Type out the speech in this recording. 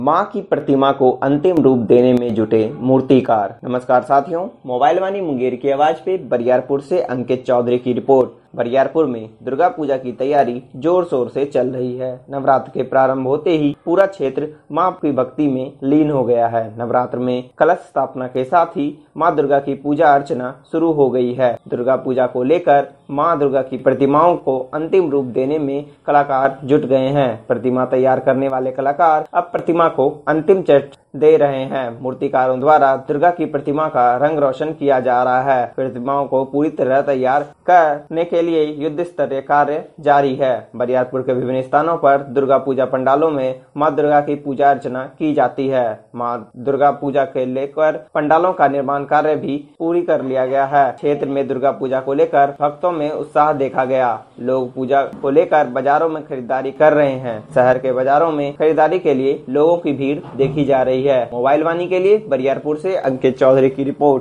मां की प्रतिमा को अंतिम रूप देने में जुटे मूर्तिकार। नमस्कार साथियों, मोबाइल वाणी मुंगेर की आवाज पे बरियारपुर से अंकित चौधरी की रिपोर्ट। बरियारपुर में दुर्गा पूजा की तैयारी जोर शोर से चल रही है। नवरात्र के प्रारंभ होते ही पूरा क्षेत्र मां की भक्ति में लीन हो गया है। नवरात्र में कलश स्थापना के साथ ही मां दुर्गा की पूजा अर्चना शुरू हो गई है। दुर्गा पूजा को लेकर मां दुर्गा की प्रतिमाओं को अंतिम रूप देने में कलाकार जुट गए हैं। प्रतिमा तैयार करने वाले कलाकार अब प्रतिमा को अंतिम चट दे रहे हैं। मूर्तिकारों द्वारा दुर्गा की प्रतिमा का रंग रोशन किया जा रहा है। प्रतिमाओं को पूरी तरह तैयार करने के लिए युद्ध स्तरीय कार्य जारी है। बरियारपुर के विभिन्न स्थानों पर दुर्गा पूजा पंडालों में मां दुर्गा की पूजा अर्चना की जाती है। मां दुर्गा पूजा के लेकर पंडालों का निर्माण कार्य भी पूरी कर लिया गया है। क्षेत्र में दुर्गा पूजा को लेकर भक्तों में उत्साह देखा गया। लोग पूजा को लेकर बाजारों में खरीदारी कर रहे हैं। शहर के बाजारों में खरीदारी के लिए लोगों की भीड़ देखी जा रही है। मोबाइल वाणी के लिए बरियारपुर से अंकित चौधरी की रिपोर्ट।